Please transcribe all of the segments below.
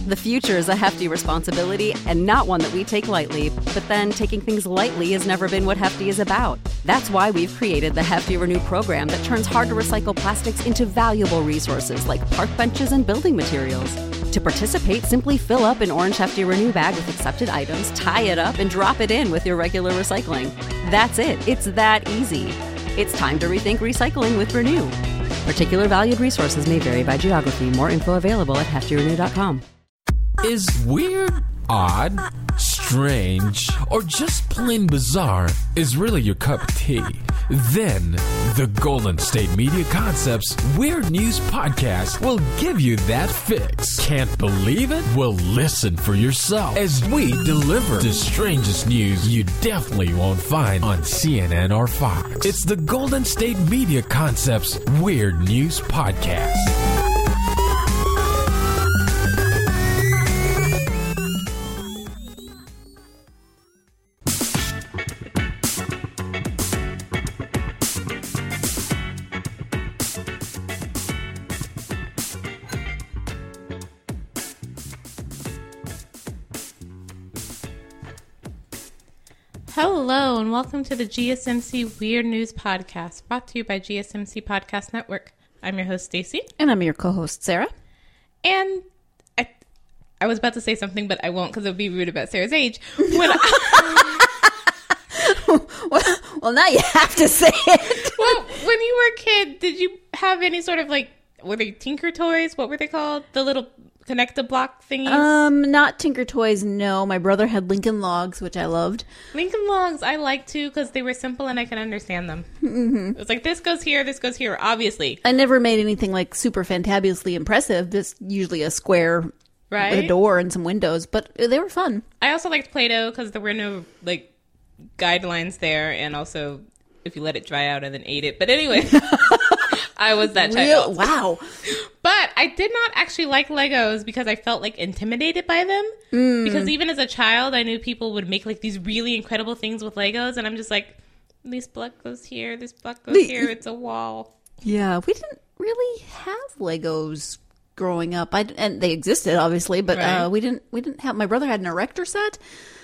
The future is a hefty responsibility and not one that we take lightly. But then taking things lightly has never been what Hefty is about. That's why we've created the Hefty Renew program that turns hard-to-recycle plastics into valuable resources like park benches and building materials. To participate, simply fill up an orange Hefty Renew bag with accepted items, tie it up, and drop it in with your regular recycling. That's it. It's that easy. It's time to rethink recycling with Renew. Particular valued resources may vary by geography. More info available at heftyrenew.com. Is weird, odd, strange, or just plain bizarre is really your cup of tea? Then the Golden State Media Concepts Weird News Podcast will give you that fix. Can't believe it? Well, listen for yourself as we deliver the strangest news you definitely won't find on CNN or Fox. It's the Golden State Media Concepts Weird News Podcast. Hello and welcome to the GSMC Weird News Podcast, brought to you by GSMC Podcast Network. I'm your host, Stacy. And I'm your co-host, Sarah. And I was about to say something, but I won't because it would be rude about Sarah's age. Well, now you have to say it. Well, when you were a kid, did you have any sort of were they Tinker Toys? What were they called? The little connect-a-block thingies? Not Tinker Toys, no. My brother had Lincoln Logs, which I loved. Lincoln Logs I liked too because they were simple and I could understand them. Mm-hmm. It was like, this goes here, obviously. I never made anything super fantabulously impressive, just usually a square with a door and some windows, but they were fun. I also liked Play-Doh because there were no guidelines there, and also if you let it dry out and then ate it. But anyway, I was that child. Wow. But I did not actually like Legos because I felt intimidated by them. Because even as a child, I knew people would make these really incredible things with Legos, and I'm just like, this block goes here, this block goes here, it's a wall. Yeah, we didn't really have Legos growing up. And they existed, obviously, but we didn't have. My brother had an Erector set.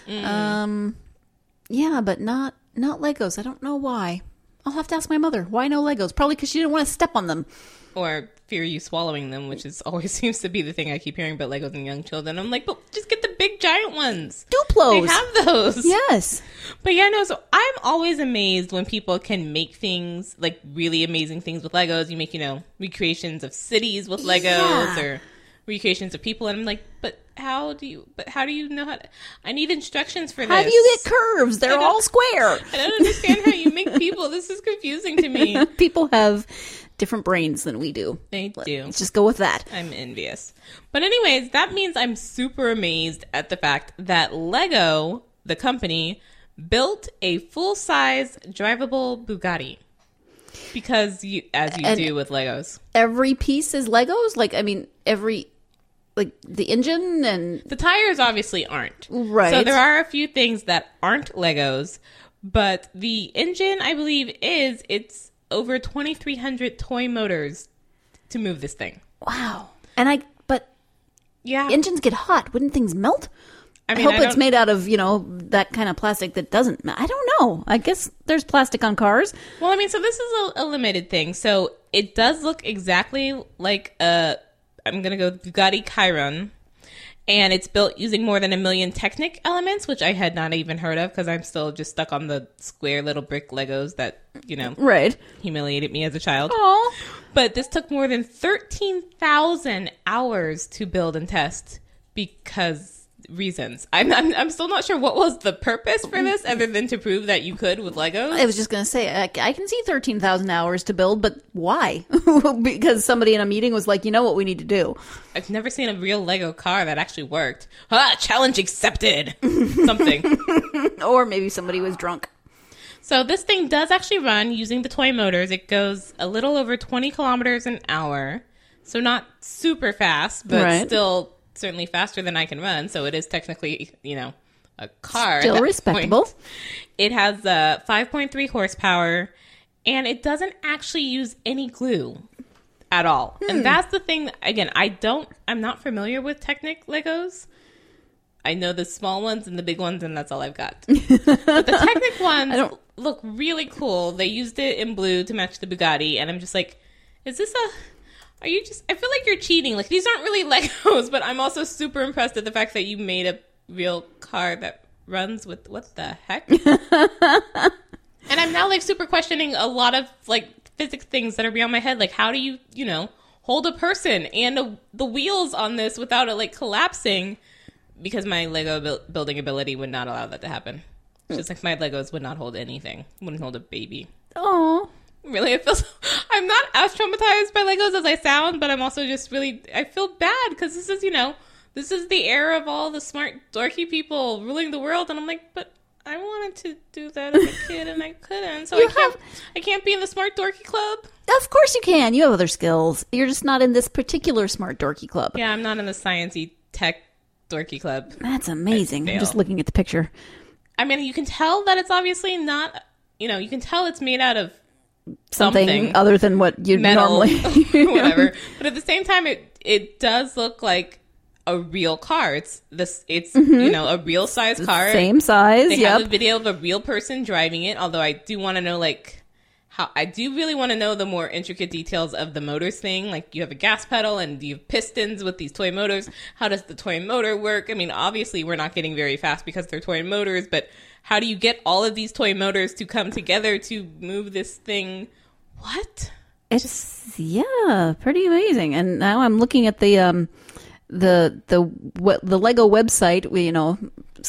Yeah, but not Legos. I don't know why. I'll have to ask my mother. Why no Legos? Probably because she didn't want to step on them. Or fear you swallowing them, which always seems to be the thing I keep hearing about Legos and young children. I'm like, but just get the big giant ones. Duplos. They have those. Yes. But yeah, no, so I'm always amazed when people can make things, really amazing things with Legos. You make, recreations of cities with Legos or recreations of people. And I'm like, but how do you know how to... I need instructions for this. How do you get curves? They're all square. I don't understand how you make people. This is confusing to me. People have different brains than we do. They do. Let's just go with that. I'm envious. But anyways, that means I'm super amazed at the fact that Lego, the company, built a full-size drivable Bugatti. Because as you do with Legos. Every piece is Legos? Every... the engine and... The tires obviously aren't. Right. So there are a few things that aren't Legos, but the engine, I believe, it's over 2,300 toy motors to move this thing. Wow. But yeah, engines get hot. Wouldn't things melt? I hope it's made out of, that kind of plastic that doesn't melt. I don't know. I guess there's plastic on cars. Well, so this is a limited thing. So it does look exactly like I'm going to go Bugatti Chiron. And it's built using more than 1 million Technic elements, which I had not even heard of because I'm still just stuck on the square little brick Legos that, right, humiliated me as a child. Aww. But this took more than 13,000 hours to build and test because reasons. I'm still not sure what was the purpose for this other than to prove that you could with Legos. I was just going to say, I can see 13,000 hours to build, but why? Because somebody in a meeting was like, you know what we need to do? I've never seen a real Lego car that actually worked. Challenge accepted. Something. Or maybe somebody was drunk. So this thing does actually run using the toy motors. It goes a little over 20 kilometers an hour. So not super fast, but still certainly faster than I can run. So it is technically, a car. Still respectable. Point. It has 5.3 horsepower, and it doesn't actually use any glue. at all. And that's the thing. Again, I'm not familiar with Technic Legos. I know the small ones and the big ones, and that's all I've got. But the Technic ones look really cool. They used it in blue to match the Bugatti, and I'm just like, I feel like you're cheating. Like, these aren't really Legos, but I'm also super impressed at the fact that you made a real car that runs with, what the heck? And I'm now, like, super questioning a lot of, like, physics things that are beyond my head. Like, how do you hold a person and the wheels on this without it, like, collapsing? Because my Lego building ability would not allow that to happen. It's just like my Legos would not hold anything. Wouldn't hold a baby. Oh, really? I'm not as traumatized by Legos as I sound, but I'm also just really, I feel bad because this is the era of all the smart, dorky people ruling the world. And I'm like, but I wanted to do that as a kid and I couldn't. So I can't be in the smart, dorky club. Of course you can. You have other skills. You're just not in this particular smart, dorky club. Yeah, I'm not in the sciencey tech dorky club. That's amazing. I'm just looking at the picture. I mean, you can tell that it's obviously not, you can tell it's made out of something other than what you normally whatever. But at the same time, it does look like a real car. It's a real size car. Same size. They have a video of a real person driving it. Although I do want to know I do really want to know the more intricate details of the motors thing. Like, you have a gas pedal and you have pistons with these toy motors. How does the toy motor work? I mean, obviously we're not getting very fast because they're toy motors, but how do you get all of these toy motors to come together to move this thing? What? It's pretty amazing. And now I'm looking at the Lego website,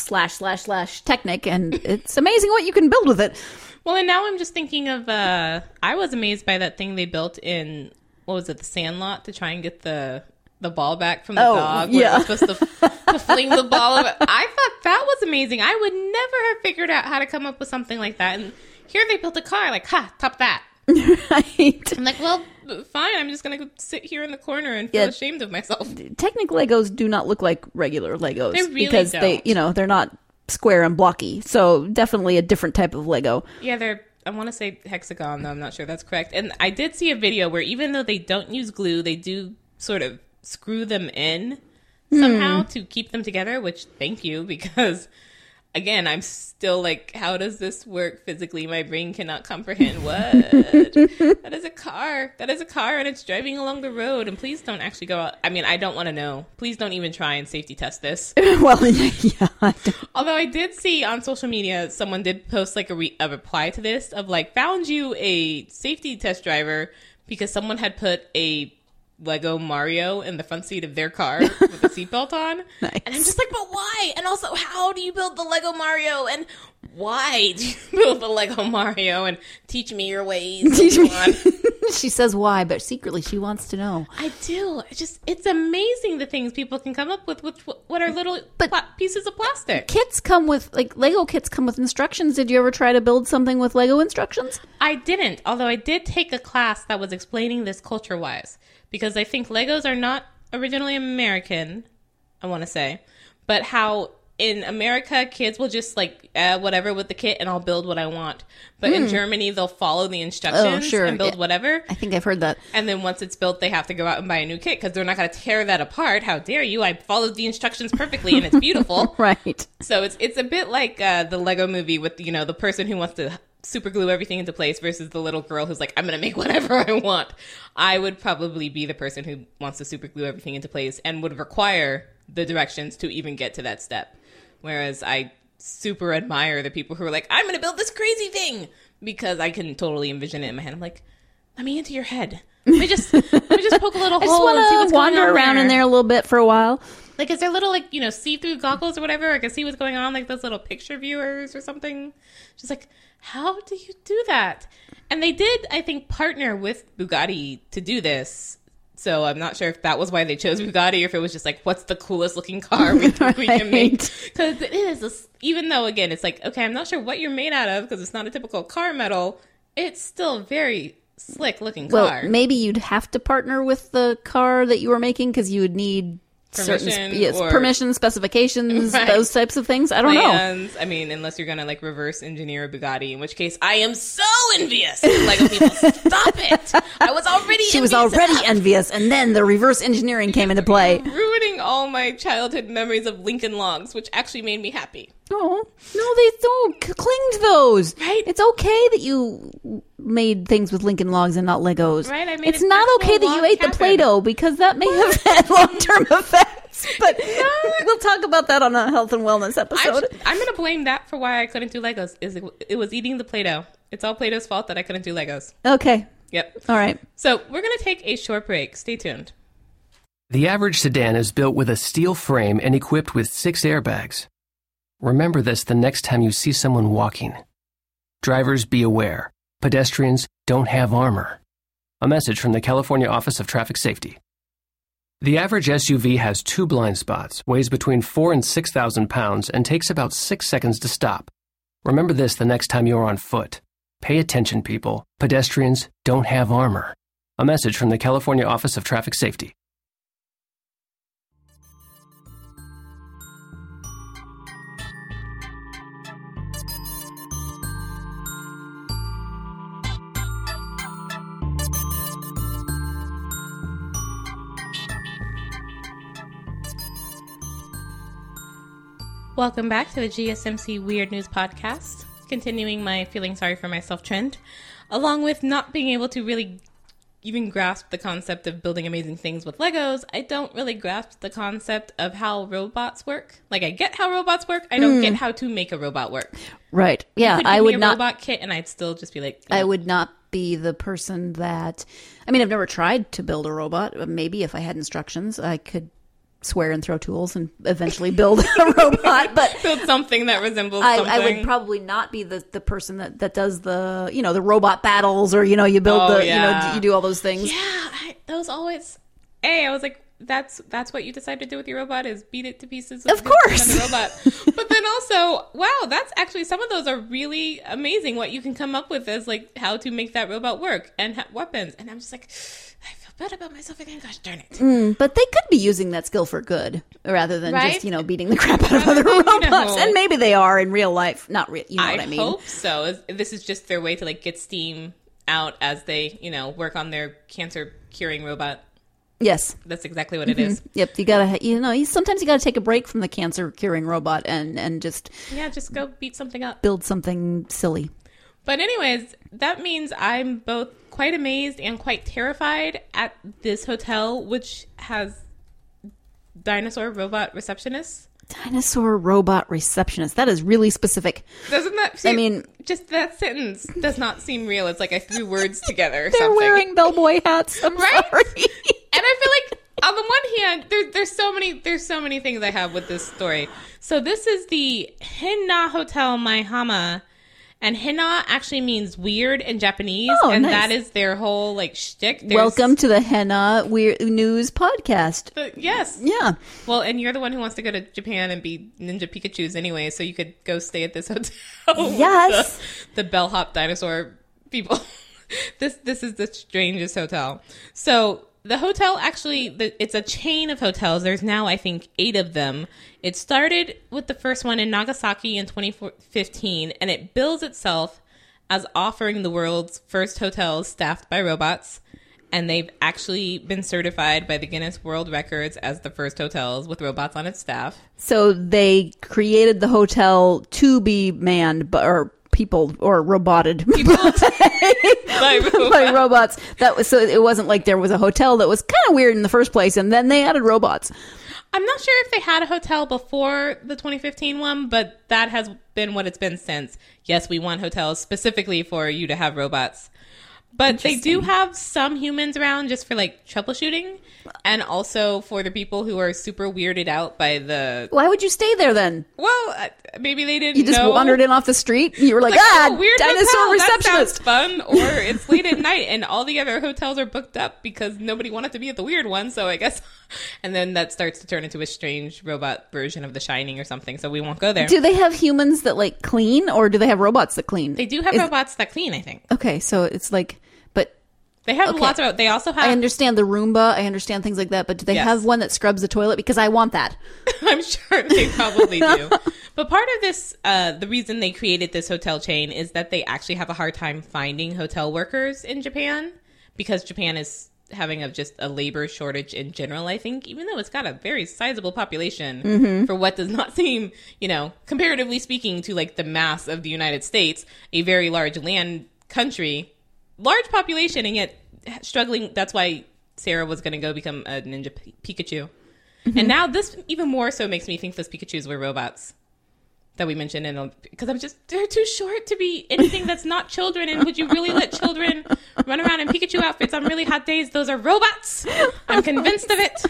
/ Technic, and it's amazing what you can build with it. Well, and now I'm just thinking of, I was amazed by that thing they built in, what was it, the Sandlot, to try and get the ball back from the dog. Yeah. It was supposed to fling the ball. I thought that was amazing. I would never have figured out how to come up with something like that. And here they built a car, like, top that. Right. I'm like, well, fine. I'm just going to sit here in the corner and feel ashamed of myself. Technic Legos do not look like regular Legos. They really because don't. They're not square and blocky. So definitely a different type of Lego. Yeah, I want to say hexagon, though I'm not sure that's correct. And I did see a video where even though they don't use glue, they do sort of screw them in somehow to keep them together, which thank you, because again, I'm still like, how does this work physically? My brain cannot comprehend what. That is a car. That is a car, and it's driving along the road. And please don't actually go out. I mean, I don't want to know. Please don't even try and safety test this. Well, yeah. Although I did see on social media, someone did post like a reply to this of like, found you a safety test driver because someone had put a Lego Mario in the front seat of their car with a seatbelt on. Nice. And I'm just like, but why? And also, how do you build the Lego Mario? And why do you build the Lego Mario? And teach me your ways. She says why, but secretly she wants to know. I do. It's amazing the things people can come up with what are little pieces of plastic. Kits come with, Lego kits come with instructions. Did you ever try to build something with Lego instructions? I didn't, although I did take a class that was explaining this culture-wise. Because I think Legos are not originally American, I want to say. But how in America, kids will just whatever with the kit and I'll build what I want. But in Germany, they'll follow the instructions and build whatever. I think I've heard that. And then once it's built, they have to go out and buy a new kit because they're not going to tear that apart. How dare you? I followed the instructions perfectly and it's beautiful. Right. So it's a bit like the Lego movie with, the person who wants to super glue everything into place versus the little girl who's like, I'm going to make whatever I want. I would probably be the person who wants to super glue everything into place and would require the directions to even get to that step. Whereas I super admire the people who are like, I'm going to build this crazy thing because I can totally envision it in my head. I'm like, let me into your head. Let me just poke a little hole and see what's going on around in there a little bit for a while. Like, is there little, see-through goggles or whatever? I can see what's going on, like those little picture viewers or something. Just like, how do you do that? And they did, I think, partner with Bugatti to do this. So I'm not sure if that was why they chose Bugatti or if it was just like, what's the coolest looking car we think we can make? Because it is, even though, again, it's like, okay, I'm not sure what you're made out of because it's not a typical car metal. It's still very slick looking car. Well, maybe you'd have to partner with the car that you were making because you would need permission specifications, Right. those types of things. I don't know. Plans. I mean, unless you're gonna like reverse engineer a Bugatti, in which case I am so envious. Lego people, stop it! I was already She was already envious, and then the reverse engineering came into play. ruining all my childhood memories of Lincoln Logs, which actually made me happy. Oh, no, they don't cling to those. Right. It's okay that you made things with Lincoln Logs and not Legos. Right, I made it's an not actual okay that you log ate the cabin. Play-Doh because that may have had long-term effects. But we'll talk about that on a health and wellness episode. I'm gonna blame that for why I couldn't do Legos. It was eating the Play-Doh. It's all Play-Doh's fault that I couldn't do Legos. Okay. Yep. All right. So we're gonna take a short break. Stay tuned. The average sedan is built with a steel frame and equipped with 6 airbags. Remember this the next time you see someone walking. Drivers, be aware. Pedestrians don't have armor. A message from the California Office of Traffic Safety. The average SUV has 2 blind spots, weighs between 4,000 and 6,000 pounds, and takes about 6 seconds to stop. Remember this the next time you're on foot. Pay attention, people. Pedestrians don't have armor. A message from the California Office of Traffic Safety. Welcome back to the GSMC Weird News Podcast, continuing my feeling sorry for myself trend, along with not being able to really even grasp the concept of building amazing things with Legos. I don't really grasp the concept of how robots work. Like, I get how robots work, I don't get how to make a robot work. Right. Yeah, Could I give would me a not. robot kit, and I'd still just be like, I would not be the person that. I mean, I've never tried to build a robot. Maybe if I had instructions, I could swear and throw tools and eventually build a robot. But build something that resembles something. I would probably not be the person that does the the robot battles, or you build you do all those things. Yeah, those always. I was like, that's what you decide to do with your robot is beat it to pieces. Of course, the robot. But then also, wow, that's actually some of those are really amazing. What you can come up with as like how to make that robot work and weapons. And I'm just like, I feel bad about myself again. Gosh darn it. But they could be using that skill for good rather than Right? just beating the crap out of other robots. And maybe they are in real life. Not real. You know what I mean? I hope so. This is just their way to like get steam out as they work on their cancer curing robot. Yes, That's exactly what it is. Yep, you gotta, sometimes you gotta take a break from the cancer curing robot and just Just go beat something up. build something silly. But anyways, that means I'm both quite amazed and quite terrified at this hotel, which has dinosaur robot receptionists. Dinosaur robot receptionist. That is really specific. Doesn't that seem, just that sentence does not seem real. It's like I threw words together or They're something. wearing bellboy hats. I'm Right? sorry. And I feel like on the one hand, there's so many things I have with this story. So this is the Henna Hotel Maihama, and Henna actually means weird in Japanese, and nice. that is their whole like shtick. Welcome to the Henna Weird News podcast. Yes. Yeah. Well, and you're the one who wants to go to Japan and be Ninja Pikachu's anyway, so you could go stay at this hotel. Yes. The bellhop dinosaur people. This is the strangest hotel. So the hotel actually, it's a chain of hotels. There's now, I think, 8 of them. It started with the first one in Nagasaki in 2015, and it bills itself as offering the world's first hotels staffed by robots. And they've actually been certified by the Guinness World Records as the first hotels with robots on its staff. So they created the hotel to be manned or people or roboted by robots. That was so it wasn't like there was a hotel that was kind of weird in the first place, and then they added robots. I'm not sure if they had a hotel before the 2015 one, but that has been what it's been since. Yes, we want hotels specifically for you to have robots. But they do have some humans around just for like troubleshooting, and also for the people who are super weirded out by the. Why would you stay there then? Well, maybe they didn't. You just know. wandered in off the street. You were like, weird dinosaur hotel. receptionist. That sounds fun. Or it's late at night and all the other hotels are booked up because nobody wanted to be at the weird one. So I guess, and then that starts to turn into a strange robot version of The Shining or something. So we won't go there. Do they have humans that like clean, or do they have robots that clean? They do have robots that clean, I think. Okay, so it's like, but They have Okay. lots of. They also have. I understand the Roomba. I understand things like that. But do they Yes. have one that scrubs the toilet? Because I want that. I'm sure they probably do. But part of this, the reason they created this hotel chain is that they actually have a hard time finding hotel workers in Japan because Japan is having just a labor shortage in general, I think, even though it's got a very sizable population for what does not seem, comparatively speaking to like the mass of the United States, a very large land country, large population, and yet struggling. That's why Sarah was going to go become a Ninja Pikachu. And now this even more so makes me think those Pikachus were robots that we mentioned. Because they're too short to be anything that's not children. And would you really let children run around in Pikachu outfits on really hot days? Those are robots. I'm convinced of it.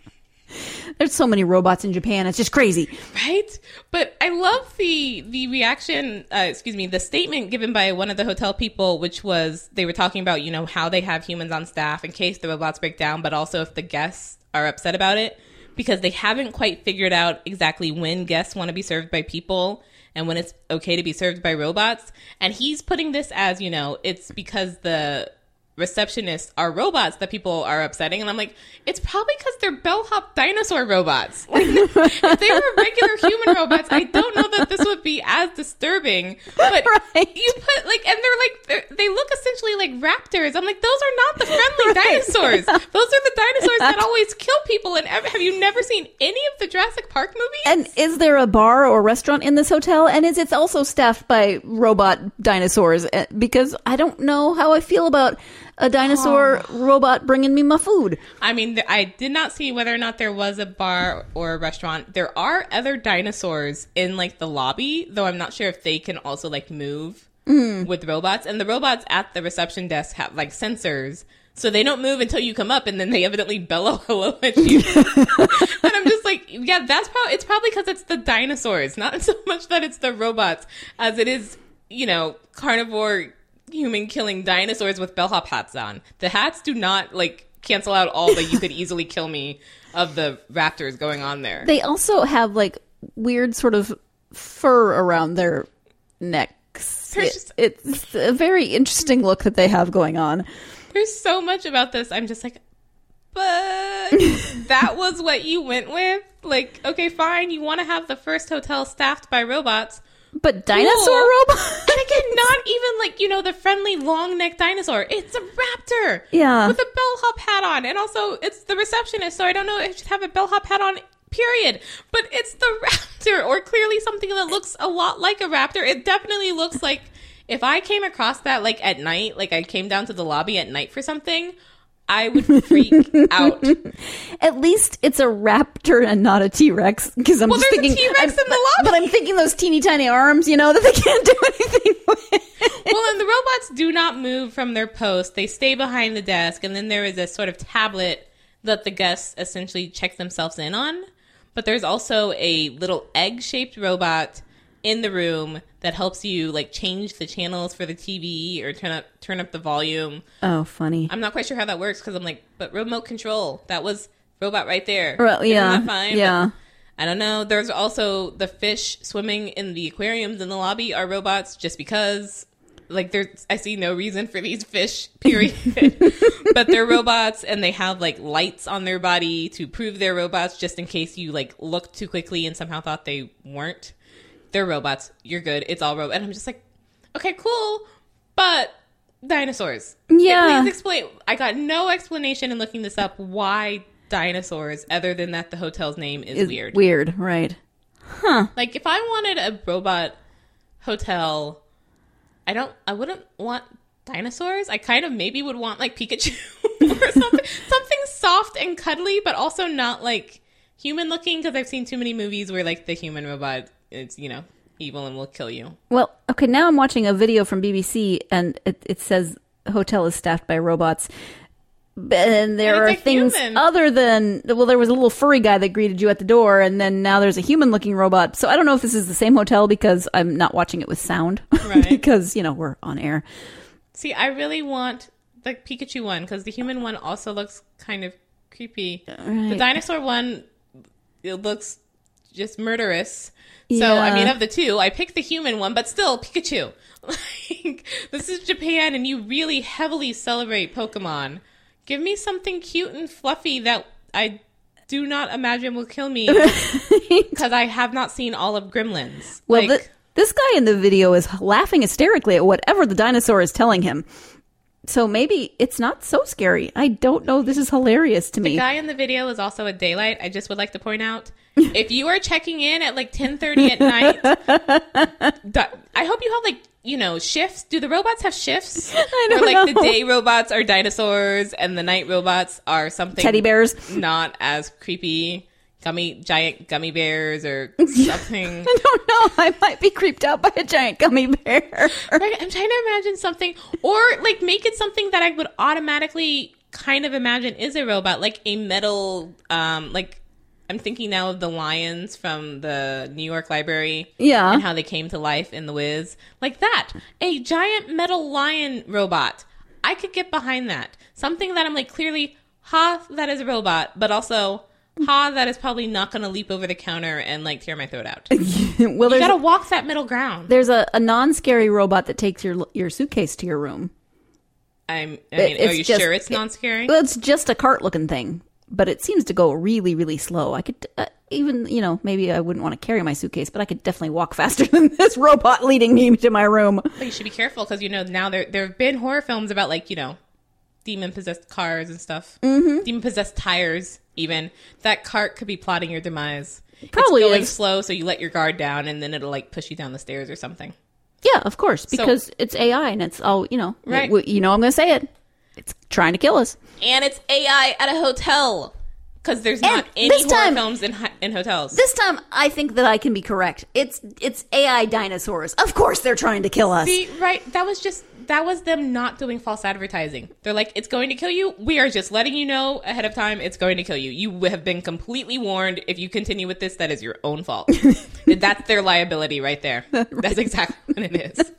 There's so many robots in Japan. It's just crazy. Right? But I love the reaction, the statement given by one of the hotel people, which was they were talking about, how they have humans on staff in case the robots break down, but also if the guests are upset about it, because they haven't quite figured out exactly when guests want to be served by people and when it's okay to be served by robots. And he's putting this as, it's because the receptionists are robots that people are upsetting. And I'm like, it's probably because they're bellhop dinosaur robots. Like, if they were regular human robots, I don't know that this would be as disturbing. But Right. you put and they look essentially like raptors. I'm like, those are not the friendly dinosaurs. Those are the dinosaurs that always kill people. And have you never seen any of the Jurassic Park movies? And is there a bar or restaurant in this hotel? And it's also staffed by robot dinosaurs? Because I don't know how I feel about a dinosaur robot bringing me my food. I mean, I did not see whether or not there was a bar or a restaurant. There are other dinosaurs in like the lobby, though I'm not sure if they can also like move with robots. And the robots at the reception desk have like sensors, so they don't move until you come up, and then they evidently bellow hello at you. And I'm just like, yeah, it's probably because it's the dinosaurs, not so much that it's the robots, as it is, carnivore human killing dinosaurs with bellhop hats on. The hats do not like cancel out all the you could easily kill me of the raptors going on there. They also have like weird sort of fur around their necks. It's a very interesting look that they have going on. There's so much about this. I'm just like, but that was what you went with? Like, okay, fine. You want to have the first hotel staffed by robots. But dinosaur Cool. robots? And again, not even like, the friendly long neck dinosaur. It's a raptor. Yeah. With a bellhop hat on. And also, it's the receptionist, so I don't know if it should have a bellhop hat on, period. But it's the raptor, or clearly something that looks a lot like a raptor. It definitely looks like if I came across that like at night, like I came down to the lobby at night for something, I would freak out. At least it's a raptor and not a T-Rex. Because I'm just there's a thinking T-Rex in the lobby. But I'm thinking those teeny tiny arms, that they can't do anything with. Well, and the robots do not move from their post. They stay behind the desk, and then there is a sort of tablet that the guests essentially check themselves in on. But there's also a little egg-shaped robot in the room that helps you like change the channels for the TV or turn up the volume. Oh, funny. I'm not quite sure how that works because I'm like, but remote control. That was robot right there. Well, yeah, Isn't that fine? yeah. But I don't know. There's also the fish swimming in the aquariums in the lobby are robots just because. Like, I see no reason for these fish, period. But they're robots, and they have, like, lights on their body to prove they're robots just in case you, like, looked too quickly and somehow thought they weren't. They're robots. You're good. It's all robot. And I'm just like, okay, cool. But dinosaurs. Yeah. Please explain. I got no explanation in looking this up why dinosaurs, other than that the hotel's name is weird. Weird, right. Like, if I wanted a robot hotel, I wouldn't want dinosaurs. I kind of maybe would want like Pikachu or something soft and cuddly, but also not like human looking, because I've seen too many movies where like the human robot is, evil and will kill you. Well, okay, now I'm watching a video from BBC, and it says hotel is staffed by robots. And there And it's are a things human. other than, well, there was a little furry guy that greeted you at the door, and then now there's a human-looking robot. So I don't know if this is the same hotel because I'm not watching it with sound. Right. Because, we're on air. See, I really want the Pikachu one because the human one also looks kind of creepy. Right. The dinosaur one, it looks just murderous. So, I Yeah. mean, of the two, I picked the human one, but still, Pikachu. Like, this is Japan, and you really heavily celebrate Pokemon. Give me something cute and fluffy that I do not imagine will kill me, because I have not seen all of Gremlins. Well, Like, this guy in the video is laughing hysterically at whatever the dinosaur is telling him. So maybe it's not so scary. I don't know. This is hilarious to me. the guy in the video is also a daylight. I just would like to point out, if you are checking in at like 10:30 at night, I hope you have like, you know, shifts. Do the robots have shifts? I don't Where, like, know. the day robots are dinosaurs and the night robots are something Teddy bears. not as creepy, giant gummy bears or something. I don't know. I might be creeped out by a giant gummy bear. Right? I'm trying to imagine something, or like make it something that I would automatically kind of imagine is a robot, like a metal, like I'm thinking now of the lions from the New York Library, Yeah. and how they came to life in The Wiz, like that. A giant metal lion robot. I could get behind that. Something that I'm like, clearly, that is a robot, but also, that is probably not going to leap over the counter and like tear my throat out. Well, You gotta walk that middle ground. there's a non-scary robot that takes your suitcase to your room. I mean, it's are you just- sure it's non-scary? Well, it's just a cart-looking thing, but it seems to go really, really slow. I could even, you know, maybe I wouldn't want to carry my suitcase, but I could definitely walk faster than this robot leading me to my room. But you should be careful, because, you know, now there have been horror films about, like, you know, demon-possessed cars and stuff. Mm-hmm. Demon-possessed tires, even. That cart could be plotting your demise. Probably it's going is. slow, so you let your guard down, and then it'll, like, push you down the stairs or something. Yeah, of course, because it's AI and it's all, you know, Right. you know, I'm going to say it. It's trying to kill us. And it's AI at a hotel, because there's not any this horror time- films in hotels. This time, I think that I can be correct. It's AI dinosaurs. Of course, they're trying to kill us. See, right, that was them not doing false advertising. They're like, it's going to kill you. We are just letting you know ahead of time it's going to kill you. You have been completely warned. If you continue with this, that is your own fault. That's their liability right there. That's exactly what it is.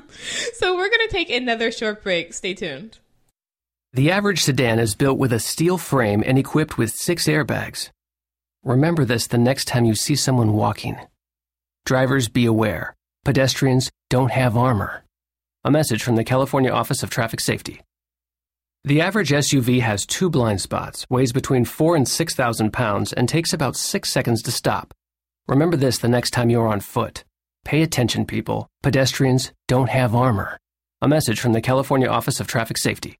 So we're going to take another short break. Stay tuned. The average sedan is built with a steel frame and equipped with 6 airbags. Remember this the next time you see someone walking. Drivers, be aware. Pedestrians don't have armor. A message from the California Office of Traffic Safety. The average SUV has 2 blind spots, weighs between 4,000 and 6,000 pounds, and takes about 6 seconds to stop. Remember this the next time you're on foot. Pay attention, people. Pedestrians don't have armor. A message from the California Office of Traffic Safety.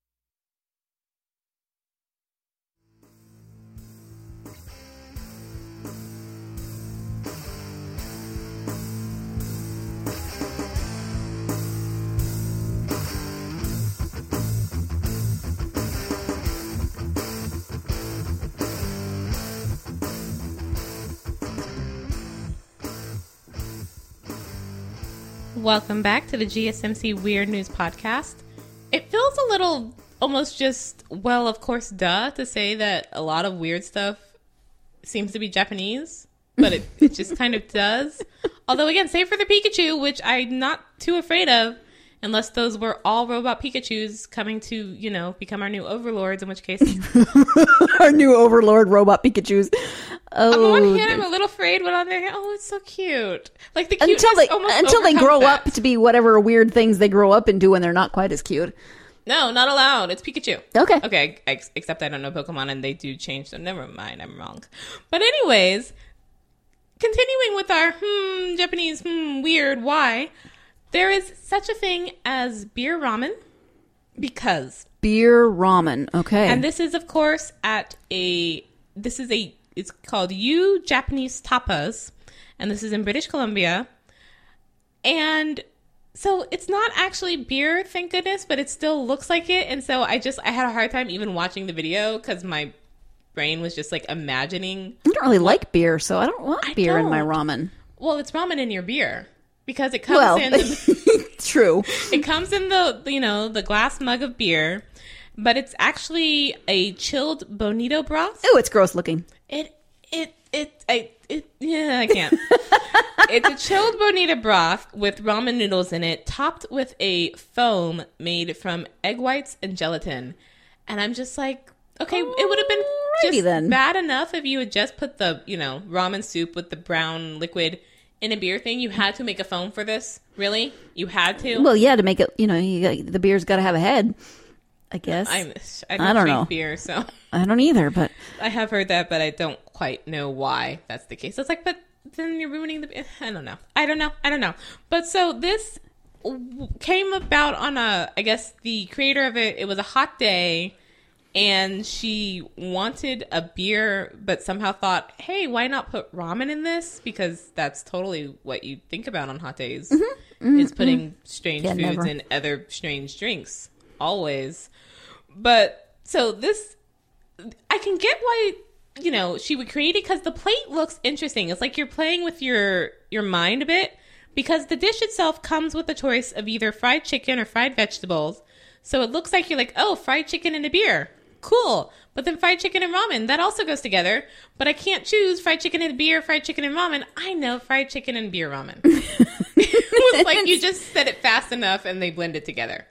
Welcome back to the GSMC Weird News Podcast. It feels a little almost just, well, of course, duh, to say that a lot of weird stuff seems to be Japanese, but it just kind of does. Although, again, save for the Pikachu, which I'm not too afraid of, unless those were all robot Pikachus coming to, you know, become our new overlords, in which case, Our new overlord robot Pikachus. on the Oh, one hand, I'm a little afraid, but on the other hand, oh, it's so cute. Like, the cuteness until they overcomes grow that. up to be whatever weird things they grow up into when they're not quite as cute. No, not allowed. It's Pikachu. Okay. Okay, except I don't know Pokemon, and they do change, so never mind, I'm wrong. But anyways, continuing with our, Japanese, weird, why? There is such a thing as beer ramen, because, Beer ramen. Okay. and this is, of course, it's called You Japanese Tapas, and this is in British Columbia, and so it's not actually beer, thank goodness, but it still looks like it. And so I had a hard time even watching the video, because my brain was just like imagining. I don't really like beer, so I don't want beer in my don't. ramen. Well, it's ramen in your beer, because it comes Well, in. true. It comes in the glass mug of beer, but it's actually a chilled bonito broth. Ooh, it's gross looking. I can't. It's a chilled bonita broth with ramen noodles in it, topped with a foam made from egg whites and gelatin. And I'm just like, okay, it would have been just then. bad enough if you had just put the, ramen soup with the brown liquid in a beer thing? You had to make a foam for this? Really? You had to? Well, yeah, to make it, the beer's got to have a head, I guess. I don't know. drink beer, so. I don't either, but. I have heard that, but I don't quite know why that's the case. It's like, but then you're ruining the. I don't know. But so this came about on I guess the creator of it was a hot day, and she wanted a beer, but somehow thought, hey, why not put ramen in this? Because that's totally what you think about on hot days, is putting strange foods never. in other strange drinks, always. But so this, I can get why, she would create it, because the plate looks interesting. It's like you're playing with your mind a bit, because the dish itself comes with a choice of either fried chicken or fried vegetables. So it looks like you're like, oh, fried chicken and a beer. Cool. But then fried chicken and ramen, that also goes together. But I can't choose fried chicken and beer, fried chicken and ramen. I know fried chicken and beer ramen. It was like you just said it fast enough and they blend it together.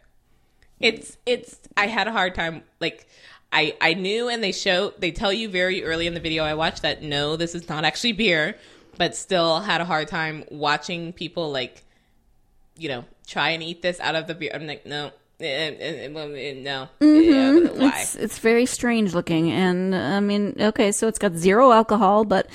I had a hard time, like, I knew, and they tell you very early in the video I watched that, no, this is not actually beer, but still had a hard time watching people, like, try and eat this out of the beer. I'm like, no. No. Why? It's very strange looking, and I mean, okay, so it's got 0 alcohol, but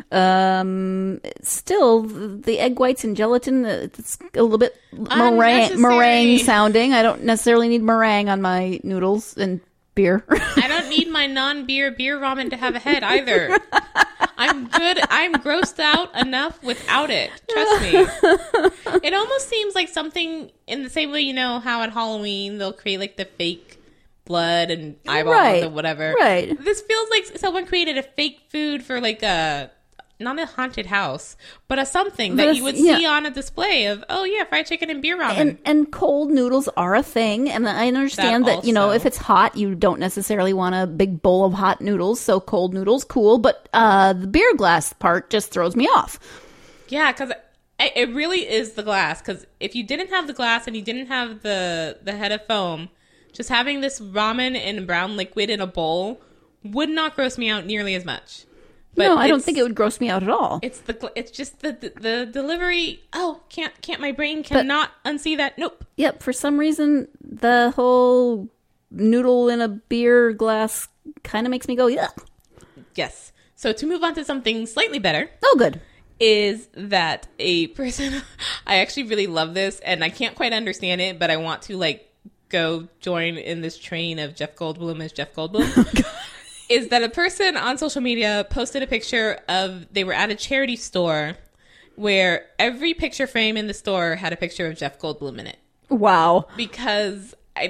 still the egg whites and gelatin, it's a little bit meringue sounding. I don't necessarily need meringue on my noodles and beer. I don't need my non-beer beer ramen to have a head either. I'm good. I'm grossed out enough without it. Trust me. It almost seems like something in the same way, how at Halloween they'll create like the fake blood and eyeballs or whatever. Right. This feels like someone created a fake food for like not a haunted house, but a something that you would see on a display of, oh yeah, fried chicken and beer ramen. And cold noodles are a thing, and I understand that if it's hot, you don't necessarily want a big bowl of hot noodles, so cold noodles, cool, but the beer glass part just throws me off. Yeah, because it really is the glass, because if you didn't have the glass and you didn't have the head of foam, just having this ramen in brown liquid in a bowl would not gross me out nearly as much. But no, I don't think it would gross me out at all. It's just the delivery. Oh, can't my brain cannot unsee that. Nope. Yep. For some reason, the whole noodle in a beer glass kind of makes me go, yeah. Yes. So to move on to something slightly better. Oh, good. Is that a person? I actually really love this, and I can't quite understand it, but I want to go join in this train of Jeff Goldblum as Jeff Goldblum. Is that a person on social media posted a picture of, they were at a charity store where every picture frame in the store had a picture of Jeff Goldblum in it. Wow. Because I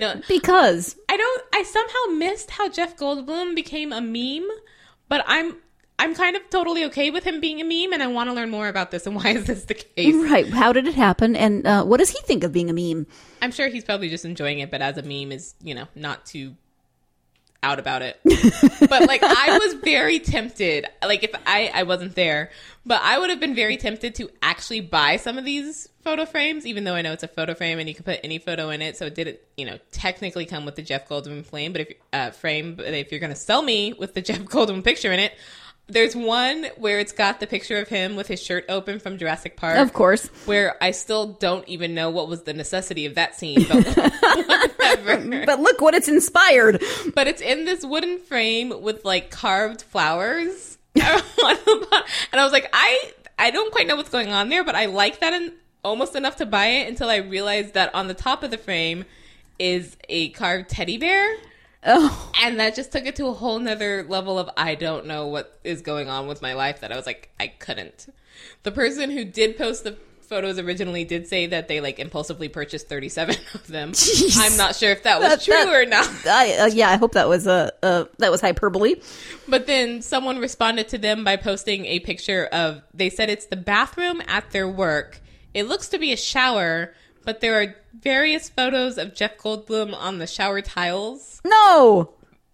somehow missed how Jeff Goldblum became a meme, but I'm kind of totally okay with him being a meme, and I want to learn more about this and why is this the case. Right. How did it happen, and what does he think of being a meme? I'm sure he's probably just enjoying it, but as a meme is, not too out about it. But I was very tempted, if I wasn't there, but I would have been very tempted to actually buy some of these photo frames, even though I know it's a photo frame and you can put any photo in it, so it didn't technically come with the Jeff Goldblum frame, but if you're going to sell me with the Jeff Goldblum picture in it, there's one where it's got the picture of him with his shirt open from Jurassic Park. Of course. Where I still don't even know what was the necessity of that scene, but whatever. But look what it's inspired. But it's in this wooden frame with carved flowers on the bottom. And I was like, I don't quite know what's going on there, but I like that almost enough to buy it until I realized that on the top of the frame is a carved teddy bear. Oh. And that just took it to a whole nother level of I don't know what is going on with my life, that I was like, I couldn't. The person who did post the photos originally did say that they impulsively purchased 37 of them. Jeez. I'm not sure if that was true or not. I hope that was hyperbole. But then someone responded to them by posting a picture of, they said it's the bathroom at their work. It looks to be a shower, but there are various photos of Jeff Goldblum on the shower tiles. No!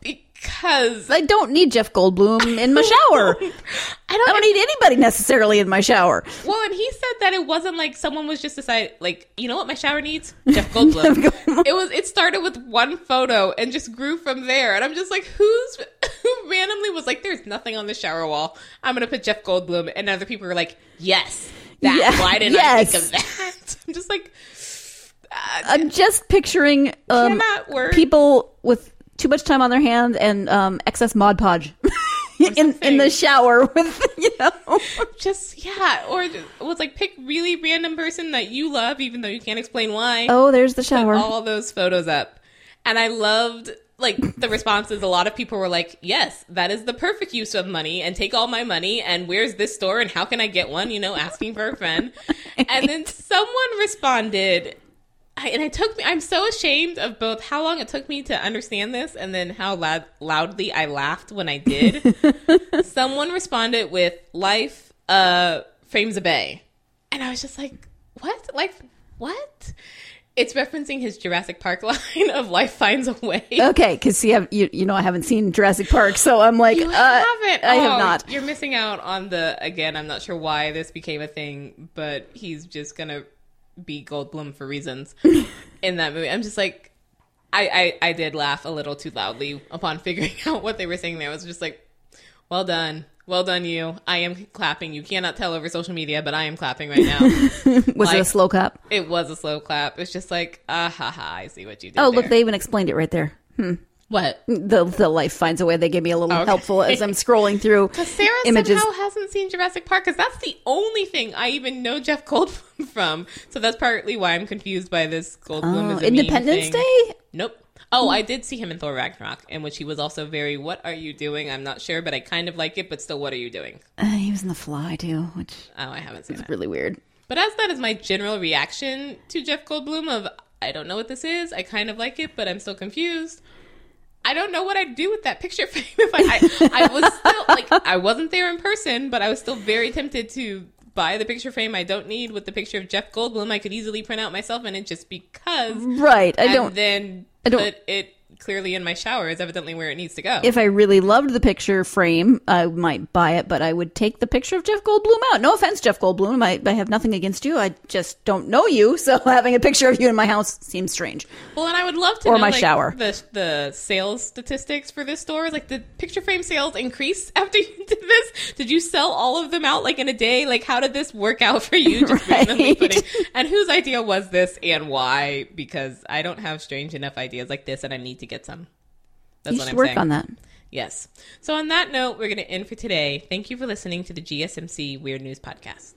Because I don't need Jeff Goldblum in my shower. I don't need anybody necessarily in my shower. Well, and he said that it wasn't like someone was just decided, like, you know what my shower needs? Jeff Goldblum. It started with one photo and just grew from there. And I'm just like, who randomly was like, there's nothing on the shower wall. I'm going to put Jeff Goldblum. And other people were like, yes. Why didn't I think of that? I'm just like... I'm just picturing people with too much time on their hands and excess Mod Podge in the shower with, or it was like pick really random person that you love, even though you can't explain why. Oh, there's the shower. Put all those photos up. And I loved like the responses. A lot of people were like, yes, that is the perfect use of money, and take all my money, and where's this store and how can I get one? Asking for a friend. And then someone responded, I'm so ashamed of both how long it took me to understand this and then how loudly I laughed when I did. Someone responded with life frames a bay. And I was just like, what? Like, what? It's referencing his Jurassic Park line of life finds a way. Okay, because I haven't seen Jurassic Park, so I'm like, you haven't? I have not. You're missing out on again, I'm not sure why this became a thing, but he's just going to be Goldblum for reasons in that movie. I'm just like, I did laugh a little too loudly upon figuring out what they were saying there. I was just like, well done you. I am clapping. You cannot tell over social media, but I am clapping right now. Was it a slow clap? It was a slow clap. It's just like, I see what you did. Oh, look, they even explained it right there. What? The life finds a way. They gave me a little helpful as I'm scrolling through because Sarah images. Somehow hasn't seen Jurassic Park, because that's the only thing I even know Jeff Goldblum from. So that's partly why I'm confused by this Goldblum is a Independence meme thing. Day? Nope. Oh, I did see him in Thor Ragnarok, in which he was also very, what are you doing? I'm not sure, but I kind of like it, but still, what are you doing? He was in The Fly, too, which I haven't seen that. It's really weird. But as that is my general reaction to Jeff Goldblum of, I don't know what this is, I kind of like it, but I'm still confused. I don't know what I'd do with that picture frame if I was still, like, I wasn't there in person, but I was still very tempted to buy the picture frame I don't need with the picture of Jeff Goldblum. I could easily print out myself in it just because. Right. I don't put it clearly in my shower is evidently where it needs to go. If I really loved the picture frame, I might buy it, but I would take the picture of Jeff Goldblum out. No offense, Jeff Goldblum. I have nothing against you. I just don't know you, so having a picture of you in my house seems strange. Well, and I would love to know my shower. The sales statistics for this store. Like, did picture frame sales increase after you did this? Did you sell all of them out, like, in a day? Like, how did this work out for you? Just randomly putting... And whose idea was this and why? Because I don't have strange enough ideas like this, and I need to get some. That's what I'm saying. You should work on that. Yes. So on that note, we're going to end for today. Thank you for listening to the GSMC Weird News Podcast.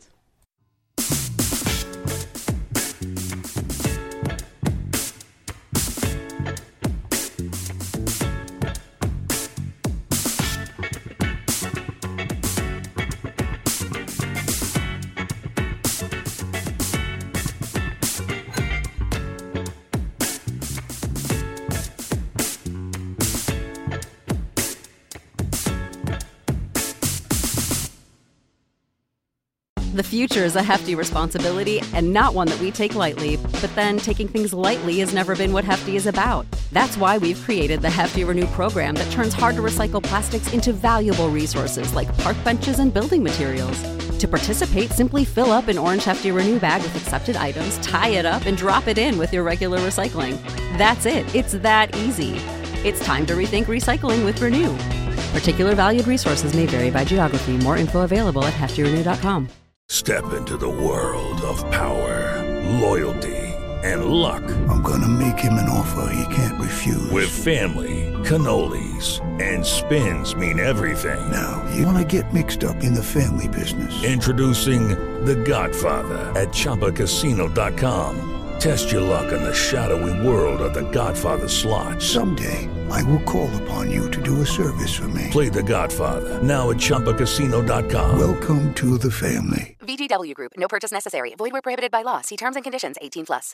The future is a hefty responsibility and not one that we take lightly. But then taking things lightly has never been what Hefty is about. That's why we've created the Hefty Renew program that turns hard-to-recycle plastics into valuable resources like park benches and building materials. To participate, simply fill up an orange Hefty Renew bag with accepted items, tie it up, and drop it in with your regular recycling. That's it. It's that easy. It's time to rethink recycling with Renew. Particular valued resources may vary by geography. More info available at heftyrenew.com. Step into the world of power, loyalty, and luck. I'm gonna make him an offer he can't refuse. With family, cannolis, and spins mean everything. Now, you wanna get mixed up in the family business. Introducing The Godfather at ChumbaCasino.com. Test your luck in the shadowy world of The Godfather slot. Someday, I will call upon you to do a service for me. Play The Godfather, now at ChumbaCasino.com. Welcome to the family. VGW Group. No purchase necessary. Void where prohibited by law. See terms and conditions. 18+.